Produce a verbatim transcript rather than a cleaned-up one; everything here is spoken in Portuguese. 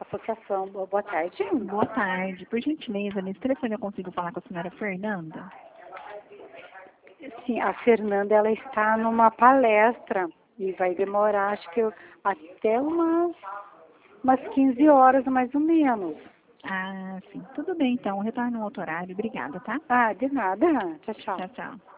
associação. Boa tarde. Boa tarde. Por gentileza, nesse telefone eu consigo falar com a senhora Fernanda? Sim, a Fernanda, ela está numa palestra e vai demorar, acho que eu, até umas, umas quinze horas, mais ou menos. Ah, sim. Tudo bem, então. Retorno no outro horário. Obrigada, tá? Ah, de nada. Tchau, tchau. Tchau, tchau.